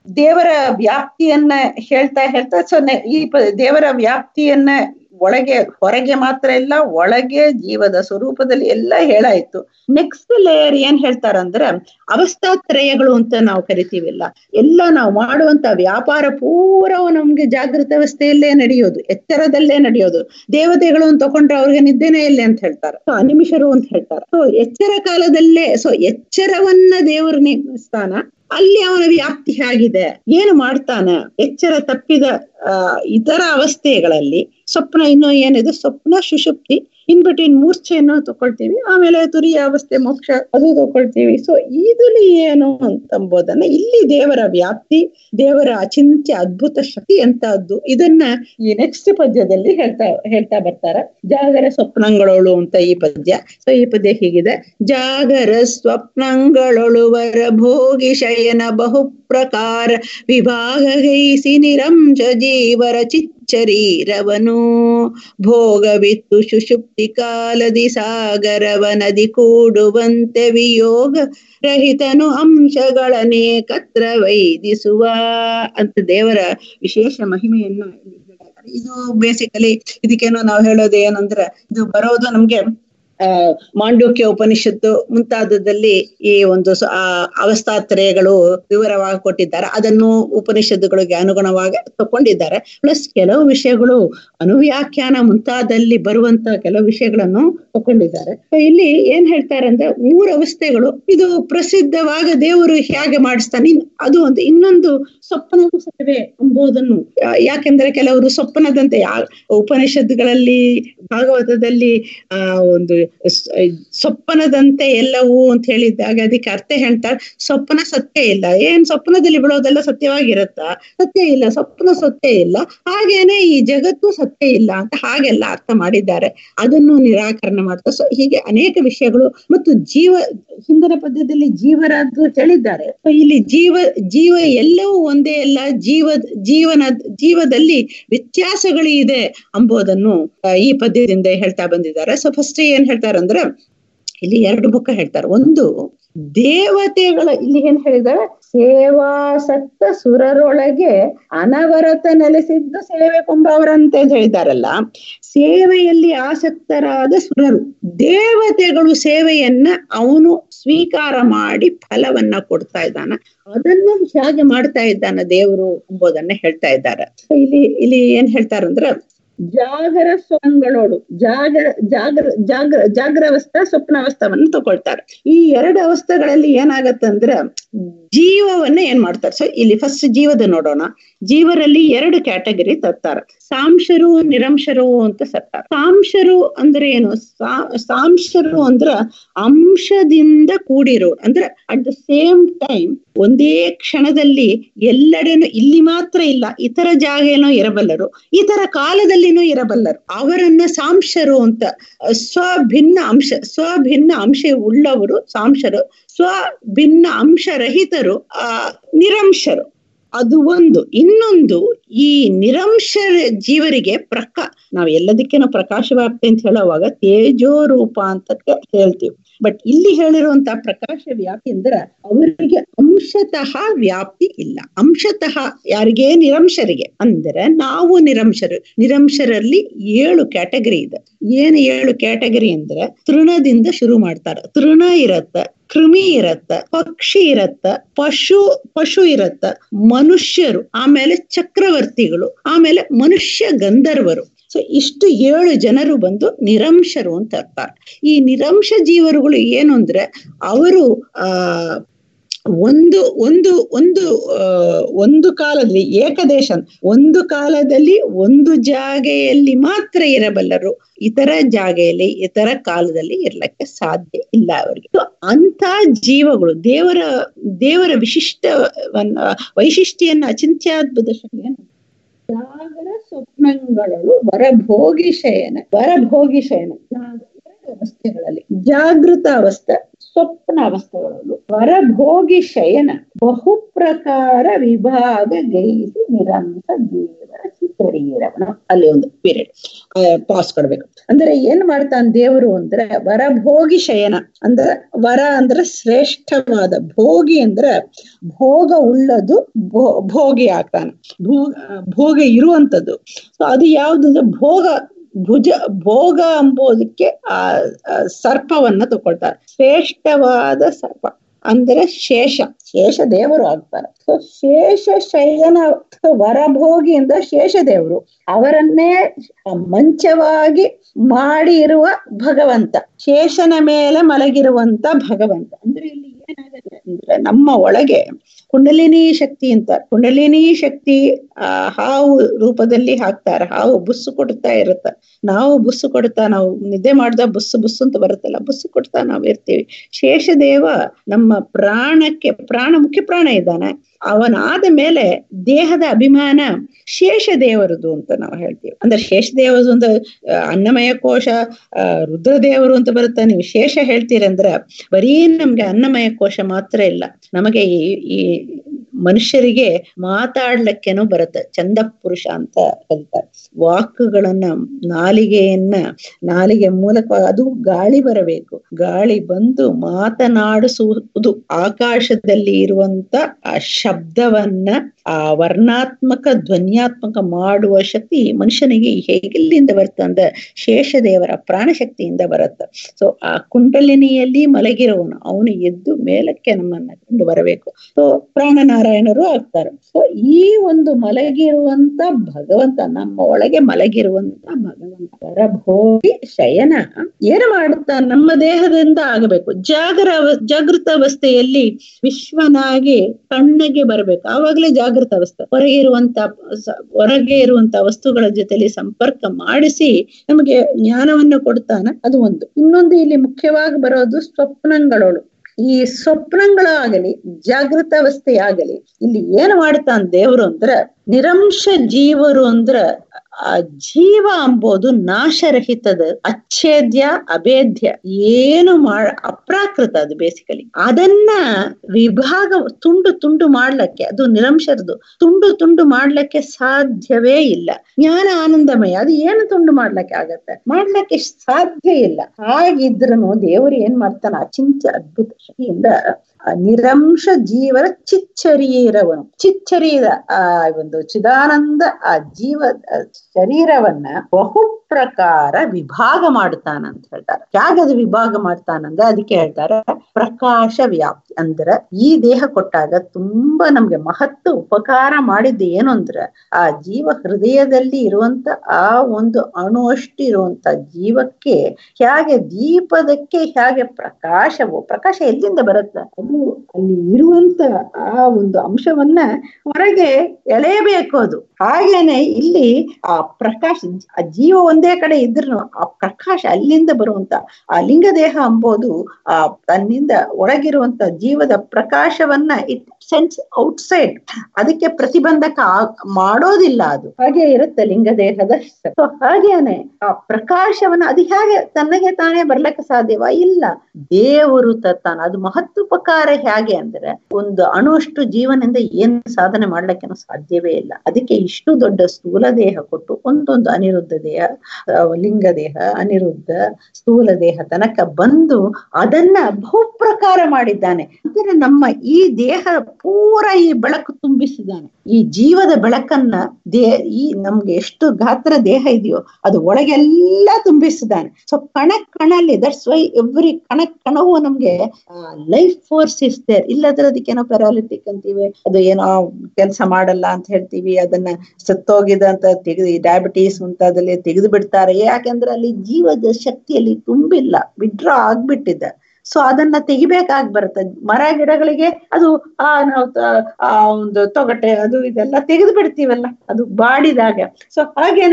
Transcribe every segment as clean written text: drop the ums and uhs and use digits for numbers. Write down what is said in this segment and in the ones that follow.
ದೇವರ ವ್ಯಾಪ್ತಿಯನ್ನ ಹೇಳ್ತಾ ಹೇಳ್ತಾ ಈ ದೇವರ ವ್ಯಾಪ್ತಿಯನ್ನ ಒಳಗೆ ಹೊರಗೆ ಮಾತ್ರ ಇಲ್ಲ, ಒಳಗೆ ಜೀವದ ಸ್ವರೂಪದಲ್ಲಿ ಎಲ್ಲ ಹೇಳಾಯ್ತು. ನೆಕ್ಸ್ಟ್ ಲೇಯರ್ ಏನ್ ಹೇಳ್ತಾರಂದ್ರ ಅವಸ್ಥಾತ್ರಯಗಳು ಅಂತ ನಾವು ಕರಿತೀವಿಲ್ಲ, ಎಲ್ಲ ನಾವು ಮಾಡುವಂತ ವ್ಯಾಪಾರ ಪೂರವು ನಮ್ಗೆ ಜಾಗೃತ ಅವಸ್ಥೆಯಲ್ಲೇ ನಡೆಯೋದು, ಎಚ್ಚರದಲ್ಲೇ ನಡೆಯೋದು. ದೇವತೆಗಳು ಅಂತ ತಗೊಂಡ್ರೆ ಅವ್ರಿಗೆ ನಿದ್ದೆನೇ ಇಲ್ಲ ಅಂತ ಹೇಳ್ತಾರೆ, ಅನಿಮಿಷರು ಅಂತ ಹೇಳ್ತಾರೆ. ಸೊ ಎಚ್ಚರ ಕಾಲದಲ್ಲೇ, ಸೊ ಎಚ್ಚರವನ್ನ ದೇವರ ಸ್ಥಾನ, ಅಲ್ಲಿ ಅವನ ವ್ಯಾಪ್ತಿ ಹೇಗಿದೆ, ಏನು ಮಾಡ್ತಾನ, ಎಚ್ಚರ ತಪ್ಪಿದ ಇತರ ಅವಸ್ಥೆಗಳಲ್ಲಿ ಸ್ವಪ್ನ ಇನ್ನೂ ಏನಿದೆ, ಸ್ವಪ್ನ ಸುಷುಪ್ತಿ ಇನ್ ಬಿಟ್ವೀನ್ ಮೂರ್ಛೆಯನ್ನು ತಕೊಳ್ತೀವಿ, ಆಮೇಲೆ ತುರಿಯ ಅವಸ್ಥೆ ಮೋಕ್ಷ ಅದು ತಕೊಳ್ತೀವಿ. ಸೊ ಇದಲ್ಲಿ ಏನು ಅಂತಂಬೋದನ್ನ ಇಲ್ಲಿ ದೇವರ ವ್ಯಾಪ್ತಿ, ದೇವರ ಅಚಿಂತ್ಯ ಅದ್ಭುತ ಶಕ್ತಿ ಎಂತದ್ದು, ಇದನ್ನ ಈ ನೆಕ್ಸ್ಟ್ ಪದ್ಯದಲ್ಲಿ ಹೇಳ್ತಾ ಬರ್ತಾರ. ಜಾಗರ ಸ್ವಪ್ನಗಳೊಳು ಅಂತ ಈ ಪದ್ಯ. ಸೊ ಈ ಪದ್ಯ ಹೀಗಿದೆ: ಜಾಗರ ಸ್ವಪ್ನಗಳೊಳುವರ ಭೋಗಿ ಶಯನ ಬಹು ಪ್ರಕಾರ ವಿಭಾಗಗೈಸಿ ನಿರಂಶ ಜೀವರ ಚಿಚ್ಚರೀರವನು ಭೋಗವಿತ್ತು ಸುಷುಪ್ತಿ ಕಾಲದಿ ಸಾಗರವನದಿ ಕೂಡುವಂತೆ ವಿಯೋಗ ರಹಿತನು ಅಂಶಗಳನ್ನೇಕತ್ರ ವೈದಿಸುವ ಅಂತ ದೇವರ ವಿಶೇಷ ಮಹಿಮೆಯನ್ನ ಇದು ಬೇಸಿಕಲಿ ಇದಕ್ಕೇನೋ ನಾವು ಹೇಳೋದು ಏನಂದ್ರೆ, ಇದು ಬರೋದು ನಮ್ಗೆ ಮಾಂಡೂಕ್ಯ ಉಪನಿಷತ್ತು ಮುಂತಾದದಲ್ಲಿ ಈ ಒಂದು ಅವಸ್ಥಾತ್ರಯಗಳು ವಿವರವಾಗಿ ಕೊಟ್ಟಿದ್ದಾರೆ. ಅದನ್ನು ಉಪನಿಷತ್ತುಗಳಿಗೆ ಅನುಗುಣವಾಗಿ ತಕೊಂಡಿದ್ದಾರೆ. ಪ್ಲಸ್ ಕೆಲವು ವಿಷಯಗಳು ಅನುವ್ಯಾಖ್ಯಾನ ಮುಂತಾದಲ್ಲಿ ಬರುವಂತ ಕೆಲವು ವಿಷಯಗಳನ್ನು ತಕೊಂಡಿದ್ದಾರೆ. ಇಲ್ಲಿ ಏನ್ ಹೇಳ್ತಾರೆ ಅಂದ್ರೆ, 3 ಅವಸ್ಥೆಗಳು ಇದು ಪ್ರಸಿದ್ಧವಾಗ ದೇವರು ಹೇಗೆ ಮಾಡಿಸ್ತಾನೆ, ಅದು ಒಂದು ಇನ್ನೊಂದು ಸ್ವಪ್ನದ ಸೇವೆ ಎಂಬುದನ್ನು. ಯಾಕೆಂದ್ರೆ ಕೆಲವರು ಸ್ವಪ್ನದಂತೆ ಉಪನಿಷತ್ತುಗಳಲ್ಲಿ ಭಾಗವತದಲ್ಲಿ ಒಂದು ಸ್ವಪ್ನದಂತೆ ಎಲ್ಲವೂ ಅಂತ ಹೇಳಿದಾಗ ಅದಕ್ಕೆ ಅರ್ಥ ಹೇಳ್ತಾರೆ, ಸ್ವಪ್ನ ಸತ್ಯ ಇಲ್ಲ. ಏನ್ ಸ್ವಪ್ನದಲ್ಲಿ ಬಿಡೋದೆಲ್ಲ ಸತ್ಯವಾಗಿರುತ್ತಾ? ಸತ್ಯ ಇಲ್ಲ, ಸ್ವಪ್ನ ಸತ್ಯ ಇಲ್ಲ. ಹಾಗೇನೆ ಈ ಜಗತ್ತು ಸತ್ಯ ಇಲ್ಲ ಅಂತ ಹಾಗೆಲ್ಲ ಅರ್ಥ ಮಾಡಿದ್ದಾರೆ. ಅದನ್ನು ನಿರಾಕರಣೆ ಮಾಡ್ತಾರೆ. ಸೊ ಹೀಗೆ ಅನೇಕ ವಿಷಯಗಳು. ಮತ್ತು ಹಿಂದಿನ ಪದ್ಯದಲ್ಲಿ ಜೀವರದ್ದು ಹೇಳಿದ್ದಾರೆ. ಸೊ ಇಲ್ಲಿ ಜೀವ ಎಲ್ಲವೂ ಒಂದೇ ಅಲ್ಲ, ಜೀವದಲ್ಲಿ ವ್ಯತ್ಯಾಸಗಳು ಇದೆ ಎಂಬುದನ್ನು ಈ ಪದ್ಯದಿಂದ ಹೇಳ್ತಾ ಬಂದಿದ್ದಾರೆ. ಸೊ ಫಸ್ಟ್ ಏನ್ ಹೇಳ್ತಾರಂದ್ರೆ, ಇಲ್ಲಿ 2 ಮುಖ ಹೇಳ್ತಾರೆ. ಒಂದು ದೇವತೆಗಳ, ಇಲ್ಲಿ ಏನ್ ಹೇಳಿದ್ದಾರೆ, ಸೇವಾಸಕ್ತ ಸುರರೊಳಗೆ ಅನವರತ ನೆಲೆಸಿದ್ದು ಸೇವೆ ಕೊಂಬವರಂತೆ ಹೇಳಿದಾರಲ್ಲ. ಸೇವೆಯಲ್ಲಿ ಆಸಕ್ತರಾದ ಸುರರು, ದೇವತೆಗಳು ಸೇವೆಯನ್ನ ಅವನು ಸ್ವೀಕಾರ ಮಾಡಿ ಫಲವನ್ನ ಕೊಡ್ತಾ ಇದ್ದಾನ, ಅದನ್ನು ಹೇಗೆ ಮಾಡ್ತಾ ಇದ್ದಾನ ದೇವರು ಎಂಬುದನ್ನ ಹೇಳ್ತಾ ಇದ್ದಾರೆ. ಇಲ್ಲಿ ಏನ್ ಹೇಳ್ತಾರಂದ್ರೆ, ಜಾಗರ ಸ್ವಪ್ನಗಳೋಡು ಜಾಗ್ರಾವಸ್ಥಾ ಸ್ವಪ್ನಾವಸ್ಥಾವನ್ನು ತಗೊಳ್ತಾರೆ. ಈ 2 ಅವಸ್ಥೆಗಳಲ್ಲಿ ಏನಾಗತ್ತಂದ್ರ ಜೀವವನ್ನ ಏನ್ ಮಾಡ್ತಾರೆ. ಸೊ ಇಲ್ಲಿ ಫಸ್ಟ್ ಜೀವದ ನೋಡೋಣ. ಜೀವರಲ್ಲಿ 2 ಕ್ಯಾಟಗರಿ ತರ್ತಾರೆ, ಸಾಂಶರು ನಿರಂಶರು ಅಂತ ತರ್ತಾರೆ. ಸಾಂಶರು ಅಂದ್ರೆ ಏನು? ಸಾಂಶರು ಅಂದ್ರ ಅಂಶದಿಂದ ಕೂಡಿರೋ, ಅಂದ್ರೆ ಅಟ್ ದ ಸೇಮ್ ಟೈಮ್ ಒಂದೇ ಕ್ಷಣದಲ್ಲಿ ಎಲ್ಲೆಡೆನೂ, ಇಲ್ಲಿ ಮಾತ್ರ ಇಲ್ಲ, ಇತರ ಜಾಗ ಏನೋ ಇರಬಲ್ಲರು, ಇತರ ಕಾಲದಲ್ಲಿನೂ ಇರಬಲ್ಲರು, ಅವರನ್ನ ಸಾಂಶರು ಅಂತ. ಸ್ವಭಿನ್ನ ಅಂಶ ಉಳ್ಳವರು ಸಾಂಶರು, ಸ್ವಭಿನ್ನ ಅಂಶ ರಹಿತರು ನಿರಂಶರು. ಅದು ಒಂದು. ಇನ್ನೊಂದು, ಈ ನಿರಂಶ ಜೀವರಿಗೆ ನಾವು ಎಲ್ಲದಕ್ಕೇನೋ ಪ್ರಕಾಶವ್ಯಾಪ್ತಿ ಅಂತ ಹೇಳುವಾಗ ತೇಜೋ ರೂಪ ಅಂತ ಹೇಳ್ತೀವಿ. ಬಟ್ ಇಲ್ಲಿ ಹೇಳಿರುವಂತಹ ಪ್ರಕಾಶ ವ್ಯಾಪ್ತಿ ಅಂದ್ರೆ ಅವರಿಗೆ ಅಂಶತಃ ವ್ಯಾಪ್ತಿ ಇಲ್ಲ. ಅಂಶತಃ ಯಾರಿಗೆ? ನಿರಂಶರಿಗೆ. ಅಂದ್ರೆ ನಾವು ನಿರಂಶರಲ್ಲಿ 7 ಕ್ಯಾಟಗರಿ ಇದೆ. ಏನು 7 ಕ್ಯಾಟಗರಿ ಅಂದ್ರೆ, ತೃಣದಿಂದ ಶುರು ಮಾಡ್ತಾರೆ. ತೃಣ ಇರತ್ತ, ಕೃಮಿ ಇರತ್ತ, ಪಕ್ಷಿ ಇರತ್ತ, ಪಶು ಇರತ್ತ, ಮನುಷ್ಯರು, ಆಮೇಲೆ ಚಕ್ರವರ್ತಿಗಳು, ಆಮೇಲೆ ಮನುಷ್ಯ ಗಂಧರ್ವರು. ಸೊ ಇಷ್ಟು 7 ಜನರು ಬಂದು ನಿರಂಶರು ಅಂತ ಇರ್ತಾರೆ. ಈ ನಿರಂಶ ಜೀವರುಗಳು ಏನು ಅಂದ್ರೆ, ಅವರು ಒಂದು ಕಾಲದಲ್ಲಿ ಏಕದೇಶ, ಒಂದು ಕಾಲದಲ್ಲಿ ಒಂದು ಜಾಗೆಯಲ್ಲಿ ಮಾತ್ರ ಇರಬಲ್ಲರು, ಇತರ ಜಾಗೆಯಲ್ಲಿ ಇತರ ಕಾಲದಲ್ಲಿ ಇರ್ಲಿಕ್ಕೆ ಸಾಧ್ಯ ಇಲ್ಲ ಅವರಿಗೆ. ಅಂತ ಜೀವಗಳು ದೇವರ ವೈಶಿಷ್ಟ್ಯನ್ನ ಅಚಿಂತ್ಯಾದ್ಭುತ ಶಕ್ತಿಯನ್ನು ಜಾಗರ ಸ್ವಪ್ನಗಳು ವರಭೋಗಿ ಶಯನ 2 ಅವಸ್ಥೆಗಳಲ್ಲಿ, ಜಾಗೃತ ಅವಸ್ಥೆ, ಸ್ವಪ್ನ ಅವಸ್ಥೆಗಳಲ್ಲೂ ವರಭೋಗಿ ಶಯನ ಬಹು ಪ್ರಕಾರ ವಿಭಾಗ ಗೈಸಿ ನಿರಂಶ ದೇವರ ಚಿತ್ತ ಶರೀರವನು. ಅಲ್ಲಿ ಒಂದು ಪೀರಿಯಡ್ ಪಾಸ್ ಕೊಡ್ಬೇಕು. ಅಂದ್ರೆ ಏನ್ ಮಾಡ್ತಾನೆ ದೇವರು ಅಂದ್ರೆ ವರಭೋಗಿ ಶಯನ ಅಂದ್ರೆ ವರ ಅಂದ್ರೆ ಶ್ರೇಷ್ಠವಾದ, ಭೋಗಿ ಅಂದ್ರೆ ಭೋಗ ಉಳ್ಳದು, ಭೋಗಿ ಆಗ್ತಾನೆ, ಭೋಗ ಇರುವಂತದ್ದು. ಸೊ ಅದು ಯಾವ್ದಂದ್ರೆ ಭೋಗ ಎಂಬುದಕ್ಕೆ ಆ ಸರ್ಪವನ್ನ ತಗೊಳ್ತಾರೆ. ಶ್ರೇಷ್ಠವಾದ ಸರ್ಪ ಅಂದ್ರೆ ಶೇಷ ದೇವರು ಆಗ್ತಾರೆ. ಸೊ ಶೇಷ ಶಯನ ವರಭೋಗಿ ಅಂದ್ರೆ ಶೇಷ ದೇವರು, ಅವರನ್ನೇ ಮಂಚವಾಗಿ ಮಾಡಿ ಇರುವ ಭಗವಂತ, ಶೇಷನ ಮೇಲೆ ಮಲಗಿರುವಂತ ಭಗವಂತ. ಅಂದ್ರೆ ಇಲ್ಲಿ ಏನಾಗುತ್ತೆ ಅಂದ್ರೆ ನಮ್ಮ ಒಳಗೆ ಕುಂಡಲಿನಿ ಶಕ್ತಿ ಅಂತ, ಕುಂಡಲಿನಿ ಶಕ್ತಿ ಹಾವು ರೂಪದಲ್ಲಿ ಹಾಕ್ತಾರೆ. ಹಾವು ಬುಸ್ಸು ಕೊಡ್ತಾ ಇರುತ್ತೆ, ನಾವು ಬುಸ್ಸು ಕೊಡ್ತಾ, ನಾವು ನಿದ್ದೆ ಮಾಡ್ದ ಬುಸ್ಸು ಅಂತ ಬರುತ್ತಲ್ಲ, ಬುಸ್ಸು ಕೊಡ್ತಾ ನಾವು ಇರ್ತೀವಿ. ಶೇಷದೇವ ನಮ್ಮ ಪ್ರಾಣಕ್ಕೆ ಮುಖ್ಯ ಪ್ರಾಣ ಇದ್ದಾನೆ. ಅವನಾದ ಮೇಲೆ ದೇಹದ ಅಭಿಮಾನ ಶೇಷದೇವರದು ಅಂತ ನಾವು ಹೇಳ್ತೀವಿ. ಅಂದ್ರೆ ಶೇಷದೇವರದು ಅಂತ ಅನ್ನಮಯ ಕೋಶ, ರುದ್ರದೇವರು ಅಂತ ಬರುತ್ತೆ. ನೀವು ಶೇಷ ಹೇಳ್ತೀರಂದ್ರ ಬರೀ ನಮ್ಗೆ ಅನ್ನಮಯ ಕೋಶ ಮಾತ್ರ ಇಲ್ಲ, ನಮಗೆ ಈ ಮನುಷ್ಯರಿಗೆ ಮಾತಾಡ್ಲಿಕ್ಕೇನೋ ಬರುತ್ತೆ. ಚಂದ ಪುರುಷ ಅಂತ ಕರೀತಾರೆ. ವಾಕುಗಳನ್ನ, ನಾಲಿಗೆ ಮೂಲಕ ಅದು ಗಾಳಿ ಬರಬೇಕು, ಗಾಳಿ ಬಂದು ಮಾತನಾಡಿಸುವುದು, ಆಕಾಶದಲ್ಲಿ ಇರುವಂತ ಆ ಶಬ್ದವನ್ನ ಆ ವರ್ಣಾತ್ಮಕ ಧ್ವನ್ಯಾತ್ಮಕ ಮಾಡುವ ಶಕ್ತಿ ಮನುಷ್ಯನಿಗೆ ಹೇಗೆಲ್ಲಿಂದ ಬರುತ್ತೆ ಅಂದ್ರೆ ಶೇಷದೇವರ ಪ್ರಾಣಶಕ್ತಿಯಿಂದ ಬರುತ್ತೆ. ಸೊ ಆ ಕುಂಡಲಿನಿಯಲ್ಲಿ ಮಲಗಿರುವವನು ಅವನು ಎದ್ದು ಮೇಲಕ್ಕೆ ನಮ್ಮನ್ನ ಕೊಂಡು ಬರಬೇಕು. ಸೊ ಪ್ರಾಣನಾರಾಯಣರು ಆಗ್ತಾರೆ. ಸೊ ಈ ಒಂದು ಮಲಗಿರುವಂತ ಭಗವಂತ, ನಮ್ಮ ಒಳಗೆ ಮಲಗಿರುವಂತ ಭಗವಂತ ವರಭೋಗಿ ಶಯನ ಏನು ಮಾಡುತ್ತಾ ನಮ್ಮ ದೇಹದಿಂದ ಆಗಬೇಕು. ಜಾಗೃತ ಅವಸ್ಥೆಯಲ್ಲಿ ವಿಶ್ವನಾಗಿ ಕಣ್ಣಿಗೆ ಬರಬೇಕು. ಆವಾಗಲೇ ಜಾಗೃತ ಅವಸ್ಥೆ. ಹೊರಗೆ ಇರುವಂತ ವಸ್ತುಗಳ ಜೊತೆಲಿ ಸಂಪರ್ಕ ಮಾಡಿಸಿ ನಮಗೆ ಜ್ಞಾನವನ್ನು ಕೊಡ್ತಾನೆ. ಅದು ಒಂದು. ಇನ್ನೊಂದು ಇಲ್ಲಿ ಮುಖ್ಯವಾಗಿ ಬರೋದು ಸ್ವಪ್ನಗಳೋಳು. ಈ ಸ್ವಪ್ನಗಳಾಗಲಿ ಜಾಗೃತ ಅವಸ್ಥೆಯಾಗಲಿ ಇಲ್ಲಿ ಏನು ಮಾಡ್ತಾನೆ ದೇವರು ಅಂದ್ರ, ನಿರಂಶ ಜೀವರು ಅಂದ್ರ ಆ ಜೀವ ಅಂಬೋದು ನಾಶರಹಿತದ, ಅಚ್ಛೇದ್ಯ ಅಭೇದ್ಯ, ಏನು ಅಪ್ರಾಕೃತ. ಅದು ಬೇಸಿಕಲಿ ಅದನ್ನ ವಿಭಾಗ ತುಂಡು ಮಾಡ್ಲಿಕ್ಕೆ, ಅದು ನಿರಂಶರದು, ತುಂಡು ಮಾಡ್ಲಿಕ್ಕೆ ಸಾಧ್ಯವೇ ಇಲ್ಲ. ಜ್ಞಾನ ಆನಂದಮಯ, ಅದು ಏನು ತುಂಡು ಮಾಡ್ಲಿಕ್ಕೆ ಆಗತ್ತೆ? ಮಾಡ್ಲಿಕ್ಕೆ ಸಾಧ್ಯ ಇಲ್ಲ. ಹಾಗಿದ್ರೂ ದೇವರು ಏನ್ ಮಾಡ್ತಾನ, ಅಚಿಂತ್ಯ ಅದ್ಭುತ ಶಕ್ತಿಯಿಂದ ನಿರಂಶ ಜೀವನ ಚಿಚ್ಚರೀರವನು, ಚಿಚ್ಚರೀರ ಆ ಒಂದು ಚಿದಾನಂದ ಆ ಜೀವ ಶರೀರವನ್ನ ಬಹು ಪ್ರಕಾರ ವಿಭಾಗ ಮಾಡ್ತಾನಂತ ಹೇಳ್ತಾರೆ. ಹೇಗದು ವಿಭಾಗ ಮಾಡ್ತಾನಂದ್ರೆ ಅದಕ್ಕೆ ಹೇಳ್ತಾರೆ ಪ್ರಕಾಶ ವ್ಯಾಪ್ತಿ. ಅಂದ್ರೆ ಈ ದೇಹ ಕೊಟ್ಟಾಗ ತುಂಬಾ ನಮ್ಗೆ ಮಹತ್ವ ಉಪಕಾರ ಮಾಡಿದ್ದು ಏನು ಅಂದ್ರೆ, ಆ ಜೀವ ಹೃದಯದಲ್ಲಿ ಇರುವಂತ ಆ ಒಂದು ಅಣು ಅಷ್ಟು ಇರುವಂತ ಜೀವಕ್ಕೆ ಹೇಗೆ ದೀಪದಕ್ಕೆ ಹೇಗೆ ಪ್ರಕಾಶ ಎಲ್ಲಿಂದ ಬರುತ್ತೆ? ಅದು ಅಲ್ಲಿ ಇರುವಂತ ಆ ಒಂದು ಅಂಶವನ್ನ ಹೊರಗೆ ಎಳೆಯಬೇಕು. ಅದು ಹಾಗೇನೆ ಇಲ್ಲಿ ಆ ಪ್ರಕಾಶ, ಆ ಜೀವ ಒಂದೇ ಕಡೆ ಇದ್ರು ಆ ಪ್ರಕಾಶ ಅಲ್ಲಿಂದ ಬರುವಂತ ಆ ಲಿಂಗದೇಹ ಅಂಬೋದು ಆ ತನ್ನಿಂದ ಒಳಗಿರುವಂತ ಜೀವದ ಪ್ರಕಾಶವನ್ನ ಇಟ್ ಸೆನ್ಸ್ ಔಟ್ಸೈಡ್, ಅದಕ್ಕೆ ಪ್ರತಿಬಂಧಕ ಮಾಡೋದಿಲ್ಲ. ಅದು ಹಾಗೆ ಇರುತ್ತೆ ಲಿಂಗದೇಹದ. ಸೊ ಹಾಗೇನೆ ಆ ಪ್ರಕಾಶವನ್ನ ಅದು ಹೇಗೆ ತನ್ನಗೆ ತಾನೇ ಬರ್ಲಿಕ್ಕೆ ಸಾಧ್ಯವ? ಇಲ್ಲ, ದೇವರು ತತ್ತಾನ. ಅದು ಮಹತ್ವೋಪಕಾರ ಹೇಗೆ ಅಂದ್ರೆ, ಒಂದು ಅಣುವಷ್ಟು ಜೀವನದಿಂದ ಏನ್ ಸಾಧನೆ ಮಾಡ್ಲಿಕ್ಕೆ ಸಾಧ್ಯವೇ ಇಲ್ಲ. ಅದಕ್ಕೆ ಇಷ್ಟು ದೊಡ್ಡ ಸ್ಥೂಲ ದೇಹ ಕೊಟ್ಟು ಒಂದೊಂದು ಅನಿರುದ್ಧ ದೇಹ, ಲಿಂಗ ದೇಹ, ಅನಿರುದ್ಧ, ಸ್ಥೂಲ ದೇಹ ತನಕ ಬಂದು ಅದನ್ನ ಬಹುಪ್ರಕಾರ ಮಾಡಿದ್ದಾನೆ. ಅಂದ್ರೆ ನಮ್ಮ ಈ ದೇಹ ಪೂರ ಈ ಬೆಳಕು ತುಂಬಿಸಿದ್ದಾನೆ. ಈ ಜೀವದ ಬೆಳಕನ್ನ ಈ ನಮ್ಗೆ ಎಷ್ಟು ಗಾತ್ರ ದೇಹ ಇದೆಯೋ ಅದು ಒಳಗೆಲ್ಲ ತುಂಬಿಸಿದ್ದಾನೆ. ಸೊ ಕಣಲ್ಲಿ ದಟ್ಸ್ ವೈ ಎವ್ರಿ ಕಣವು ನಮ್ಗೆ ಲೈಫ್ ಫೋರ್ಸ್ ಇಸ್ ದೇರ್. ಇಲ್ಲದ್ರೆ ಅದಕ್ಕೇನೋ ಪ್ಯಾರಾಲಿಟಿಕ್ ಅಂತೀವಿ, ಅದು ಏನೋ ಕೆಲಸ ಮಾಡಲ್ಲ ಅಂತ ಹೇಳ್ತೀವಿ, ಅದನ್ನ ಸತ್ತೋಗಿದ ಅಂತ ತೆಗೆದು ಡಯಾಬಿಟೀಸ್ ಮುಂತಾದಲ್ಲಿ ತೆಗೆದು ಬಿಡ್ತಾರೆ. ಯಾಕೆಂದ್ರೆ ಅಲ್ಲಿ ಜೀವದ ಶಕ್ತಿಯಲ್ಲಿ ತುಂಬಿಲ್ಲ, ವಿಡ್ರಾ ಆಗ್ಬಿಟ್ಟಿದೆ. ಸೊ ಅದನ್ನ ತೆಗಿಬೇಕಾಗಿ ಬರುತ್ತೆ. ಮರ ಗಿಡಗಳಿಗೆ ಅದು ನಾವು ಒಂದು ತೊಗಟೆ ಅದು ಇದೆಲ್ಲ ತೆಗೆದು ಬಿಡ್ತೀವಲ್ಲ, ಅದು ಬಾಡಿದಾಗ. ಸೊ ಹಾಗೇನೆ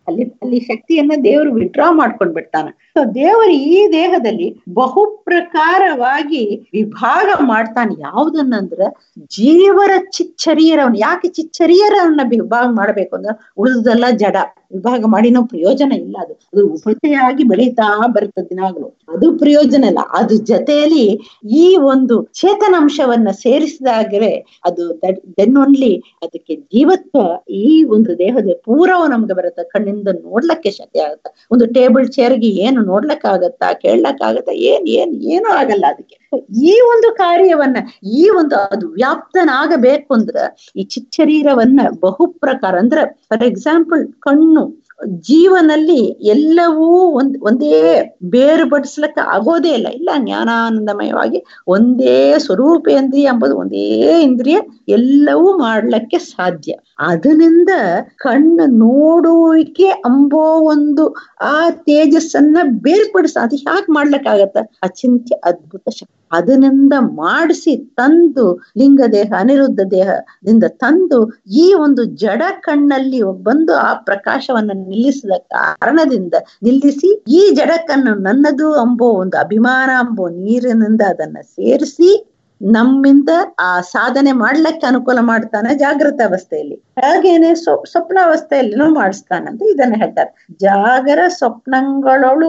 ಅಲ್ಲಿ ಶಕ್ತಿಯನ್ನ ದೇವರು ವಿಡ್ರಾ ಮಾಡ್ಕೊಂಡ್ ಬಿಡ್ತಾನೆ. ಸೊ ದೇವರು ಈ ದೇಹದಲ್ಲಿ ಬಹು ಪ್ರಕಾರವಾಗಿ ವಿಭಾಗ ಮಾಡ್ತಾನೆ. ಯಾವುದನ್ನಂದ್ರೆ ಜೀವರ ಚಿಚ್ಚರೀರವನ್ನ. ಯಾಕೆ ಚಿಚ್ಚರೀರವನ್ನ ವಿಭಾಗ ಮಾಡ್ಬೇಕು ಅಂದ್ರೆ ಉಳಿದೆಲ್ಲ ಜಡ. ವಿಭಾಗ ಮಾಡಿನೋ ಪ್ರಯೋಜನ ಇಲ್ಲ. ಅದು ಉಪಚೆಯಾಗಿ ಬೆಳೀತಾ ಬರ್ತದೆ ದಿನಾಗ್ಲು. ಅದು ಪ್ರಯೋಜನ ಇಲ್ಲ. ಅದು ಜೊತೆಯಲ್ಲಿ ಈ ಒಂದು ಚೇತನಾಂಶವನ್ನ ಸೇರಿಸಿದಾಗಲೇ ಅದು ದೆನ್ ಓನ್ಲಿ ಅದಕ್ಕೆ ಜೀವತ್ವ ಈ ಒಂದು ದೇಹದ ಪೂರವು ನಮ್ಗೆ ಬರುತ್ತೆ. ಕಣ್ಣಿಂದ ನೋಡ್ಲಕ್ಕೆ ಶಕ್ತಿ ಆಗುತ್ತೆ. ಒಂದು ಟೇಬಲ್ ಚೇರ್ಗೆ ಏನು ನೋಡ್ಲಕ್ಕಾಗತ್ತಾ, ಕೇಳಕ್ಕಾಗತ್ತಾ? ಏನೂ ಆಗಲ್ಲ ಅದಕ್ಕೆ. ಈ ಒಂದು ಕಾರ್ಯವನ್ನ ಈ ಒಂದು ಅದು ವ್ಯಾಪ್ತನಾಗಬೇಕು ಅಂದ್ರೆ ಈ ಚಿಚ್ಚರೀರವನ್ನ ಬಹು ಪ್ರಕಾರ ಅಂದ್ರೆ ಫಾರ್ ಎಕ್ಸಾಂಪಲ್ ಕಣ್ಣು ಜೀವನಲ್ಲಿ ಎಲ್ಲವೂ ಒಂದೇ ಬೇರ್ಪಡಿಸ್ಲಿಕ್ಕೆ ಆಗೋದೇ ಇಲ್ಲ. ಜ್ಞಾನಾನಂದಮಯವಾಗಿ ಒಂದೇ ಸ್ವರೂಪೇಂದ್ರಿಯ ಎಂಬುದು ಒಂದೇ ಇಂದ್ರಿಯ ಎಲ್ಲವೂ ಮಾಡ್ಲಿಕ್ಕೆ ಸಾಧ್ಯ. ಅದರಿಂದ ಕಣ್ಣು ನೋಡುವಿಕೆ ಎಂಬೋ ಒಂದು ಆ ತೇಜಸ್ಸನ್ನ ಬೇರ್ಪಡಿಸ ಅದು ಯಾಕೆ ಮಾಡ್ಲಿಕ್ಕಾಗತ್ತ? ಅಚಿಂತ್ಯ ಅದ್ಭುತ ಶಕ್ತಿ. ಅದರಿಂದ ಮಾಡಿಸಿ ತಂದು ಲಿಂಗ ದೇಹ ಅನಿರುದ್ಧ ದೇಹದಿಂದ ತಂದು ಈ ಒಂದು ಜಡ ಕಣ್ಣಲ್ಲಿ ಬಂದು ಆ ಪ್ರಕಾಶವನ್ನ ನಿಲ್ಲಿಸಿದ ಕಾರಣದಿಂದ ನಿಲ್ಲಿಸಿ ಈ ಜಡಕ್ಕನ್ನು ನನ್ನದು ಎಂಬೋ ಒಂದು ಅಭಿಮಾನ ಎಂಬೋ ನೀರಿನಿಂದ ಅದನ್ನ ಸೇರಿಸಿ ನಮ್ಮಿಂದ ಆ ಸಾಧನೆ ಮಾಡ್ಲಿಕ್ಕೆ ಅನುಕೂಲ ಮಾಡ್ತಾನೆ ಜಾಗೃತ ಅವಸ್ಥೆಯಲ್ಲಿ. ಹಾಗೇನೆ ಸ್ವಪ್ನಾವಸ್ಥೆಯಲ್ಲಿನೂ ಮಾಡಿಸ್ತಾನಂತ ಇದನ್ನ ಹೇಳ್ತಾರೆ. ಜಾಗರ ಸ್ವಪ್ನಗಳಳು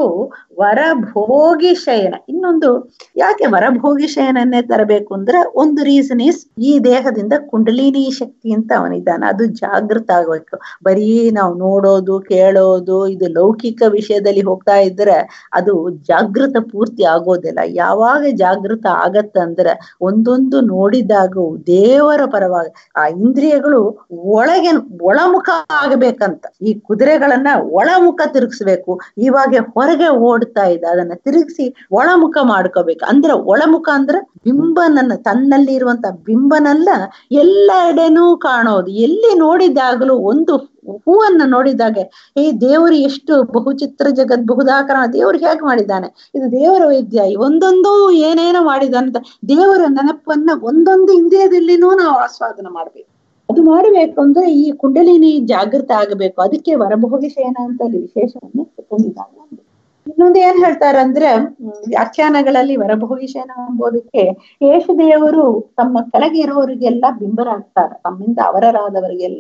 ವರಭೋಗಿ ಶಯನ. ಇನ್ನೊಂದು ಯಾಕೆ ವರಭೋಗಿ ಶಯನನ್ನೇ ತರಬೇಕು ಅಂದ್ರೆ ಒಂದು ರೀಸನ್ ಈಸ್ ಈ ದೇಹದಿಂದ ಕುಂಡಲಿನಿ ಶಕ್ತಿ ಅಂತ ಅವನಿದ್ದಾನೆ. ಅದು ಜಾಗೃತ ಆಗ್ಬೇಕು. ಬರೀ ನಾವು ನೋಡೋದು ಕೇಳೋದು ಇದು ಲೌಕಿಕ ವಿಷಯದಲ್ಲಿ ಹೋಗ್ತಾ ಇದ್ರೆ ಅದು ಜಾಗೃತ ಪೂರ್ತಿ ಆಗೋದಿಲ್ಲ. ಯಾವಾಗ ಜಾಗೃತ ಆಗತ್ತಂದ್ರೆ ಒಂದೊಂದು ನೋಡಿದಾಗ ದೇವರ ಪರವಾಗಿ ಆ ಇಂದ್ರಿಯಗಳು ಒಳಮುಖ ಆಗಬೇಕಂತ. ಈ ಕುದುರೆಗಳನ್ನ ಒಳಮುಖ ತಿರುಗಿಸ್ಬೇಕು. ಇವಾಗ ಹೊರಗೆ ಓಡ್ತಾ ಇದೆ, ಅದನ್ನ ತಿರುಗಿಸಿ ಒಳಮುಖ ಮಾಡ್ಕೋಬೇಕು. ಅಂದ್ರೆ ಒಳಮುಖ ಅಂದ್ರೆ ಬಿಂಬನನ್ನ, ತನ್ನಲ್ಲಿ ಇರುವಂತ ಬಿಂಬನಲ್ಲ ಎಲ್ಲೆಡೆನೂ ಕಾಣೋದು. ಎಲ್ಲಿ ನೋಡಿದಾಗಲೂ ಒಂದು ಹೂವನ್ನ ನೋಡಿದಾಗ ಈ ದೇವರು ಎಷ್ಟು ಬಹುಚಿತ್ರ ಜಗತ್ ಬಹುದಾಕರಣ, ದೇವರು ಹೇಗೆ ಮಾಡಿದ್ದಾನೆ, ಇದು ದೇವರ ವೈದ್ಯ, ಒಂದೊಂದು ಏನೇನೋ ಮಾಡಿದ್ದಾನೆ ಅಂತ ದೇವರ ನೆನಪನ್ನ ಒಂದೊಂದು ಇಂದ್ರಿಯದಲ್ಲಿನೂ ನಾವು ಆಸ್ವಾದನ ಮಾಡ್ಬೇಕು. ಅದು ಮಾಡಬೇಕು ಅಂದ್ರೆ ಈ ಕುಂಡಲಿನಿ ಜಾಗೃತ ಆಗಬೇಕು. ಅದಕ್ಕೆ ವರಭೋಗಿ ಶಯನ ಅಂತ ಅಲ್ಲಿ ವಿಶೇಷವನ್ನು ತಗೊಂಡಿದ್ದಾನೆ. ಇನ್ನೊಂದು ಏನ್ ಹೇಳ್ತಾರಂದ್ರೆ ವ್ಯಾಖ್ಯಾನಗಳಲ್ಲಿ ವರಭೋಗಿ ಶಯನ ಎಂಬುದಕ್ಕೆ ಶೇಷದೇವರು ತಮ್ಮ ಕೆಳಗೆ ಇರೋರಿಗೆಲ್ಲ ಬಿಂಬರಾಗ್ತಾರೆ. ತಮ್ಮಿಂದ ಅವರರಾದವರಿಗೆಲ್ಲ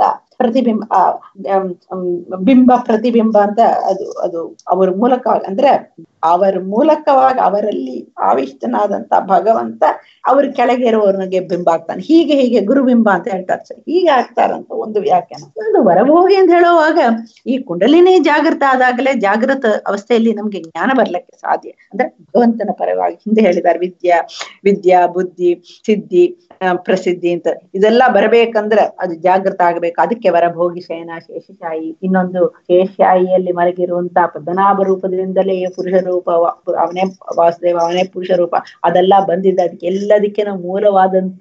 ಬಿಂಬ ಪ್ರತಿಬಿಂಬ ಅಂತ ಅದು ಅವರ ಮೂಲಕ ಅಂದ್ರೆ ಅವರ ಮೂಲಕವಾಗಿ ಅವರಲ್ಲಿ ಆವಿಷ್ಟನಾದಂತ ಭಗವಂತ ಅವ್ರ ಕೆಳಗೆ ಇರುವವನಿಗೆ ಬಿಂಬ ಆಗ್ತಾನೆ. ಹೀಗೆ ಗುರುಬಿಂಬ ಅಂತ ಹೇಳ್ತಾರೆ. ಸರ್ ಹೀಗೆ ಆಗ್ತಾರಂತ ಒಂದು ವ್ಯಾಖ್ಯಾನ. ಒಂದು ವರಭೋಗಿ ಅಂತ ಹೇಳುವಾಗ ಈ ಕುಂಡಲಿನಿ ಜಾಗೃತ ಆದಾಗಲೇ ಜಾಗೃತ ಅವಸ್ಥೆಯಲ್ಲಿ ನಮ್ಗೆ ಜ್ಞಾನ ಬರ್ಲಿಕ್ಕೆ ಸಾಧ್ಯ. ಅಂದ್ರೆ ಭಗವಂತನ ಪರವಾಗಿ ಹಿಂದೆ ಹೇಳಿದ್ದಾರೆ ವಿದ್ಯಾ ಬುದ್ಧಿ ಸಿದ್ಧಿ ಪ್ರಸಿದ್ಧಿ ಅಂತ ಇದೆಲ್ಲ ಬರಬೇಕಂದ್ರೆ ಅದು ಜಾಗೃತ ಆಗ್ಬೇಕು. ಅದಕ್ಕೆ ವರಭೋಗಿ ಶಯನ ಶೇಷಶಾಹಿ. ಇನ್ನೊಂದು ಶೇಷಶಾಹಿಯಲ್ಲಿ ಮಲಗಿರುವಂತ ಪದ್ಮನಾಭ ರೂಪದಿಂದಲೇ ಪುರುಷ ರೂಪ, ಅವನೇ ವಾಸುದೇವ, ಅವನೇ ಪುರುಷ ರೂಪ, ಅದೆಲ್ಲ ಬಂದಿದ್ದ. ಅದಕ್ಕೆ ಎಲ್ಲದಕ್ಕಿಂತ ಮೂಲವಾದಂತ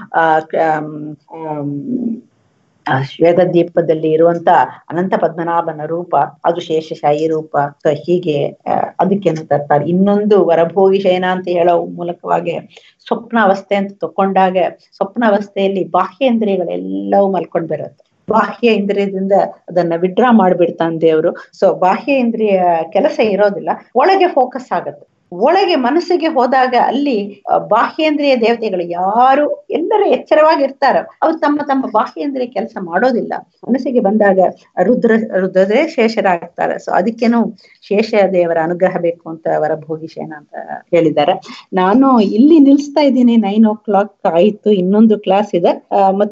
ಶ್ವೇತದ್ವೀಪದಲ್ಲಿ ಇರುವಂತ ಅನಂತ ಪದ್ಮನಾಭನ ರೂಪ ಅದು ಶೇಷಶಾಹಿ ರೂಪ. ಸೊ ಹೀಗೆ ಅದಕ್ಕೇನು ತರ್ತಾರೆ. ಇನ್ನೊಂದು ವರಭೋಗಿ ಶಯನ ಅಂತ ಹೇಳೋ ಮೂಲಕವಾಗಿ ಸ್ವಪ್ನ ಅವಸ್ಥೆ ಅಂತ ತಕೊಂಡಾಗ ಸ್ವಪ್ನ ಅವಸ್ಥೆಯಲ್ಲಿ ಬಾಹ್ಯೇಂದ್ರಿಯಗಳೆಲ್ಲವೂ ಮಲ್ಕೊಂಡ್ ಬರುತ್ತೆ. ಬಾಹ್ಯ ಇಂದ್ರಿಯದಿಂದ ಅದನ್ನ ವಿಡ್ರಾ ಮಾಡ್ಬಿಡ್ತಾನೆ ದೇವರು. ಸೊ ಬಾಹ್ಯ ಇಂದ್ರಿಯ ಕೆಲಸ ಇರೋದಿಲ್ಲ, ಒಳಗೆ ಫೋಕಸ್ ಆಗತ್ತೆ. ಒಳಗೆ ಮನಸ್ಸಿಗೆ ಹೋದಾಗ ಅಲ್ಲಿ ಬಾಹ್ಯೇಂದ್ರಿಯ ದೇವತೆಗಳು ಯಾರು ಎಲ್ಲರೂ ಎಚ್ಚರವಾಗಿರ್ತಾರ, ಅವ್ರು ತಮ್ಮ ಬಾಹ್ಯೇಂದ್ರಿಯ ಕೆಲಸ ಮಾಡೋದಿಲ್ಲ. ಮನಸ್ಸಿಗೆ ಬಂದಾಗ ರುದ್ರದೇ ಶೇಷರಾಗ್ತಾರೆ. ಸೊ ಅದಕ್ಕೇನು ಶೇಷ ದೇವರ ಅನುಗ್ರಹ ಬೇಕು ಅಂತ ವರಭೋಗಿ ಶಯನ ಅಂತ ಹೇಳಿದ್ದಾರೆ. ನಾನು ಇಲ್ಲಿ ನಿಲ್ಸ್ತಾ ಇದ್ದೀನಿ. 9 o'clock ಆಯ್ತು. ಇನ್ನೊಂದು ಕ್ಲಾಸ್ ಇದೆ.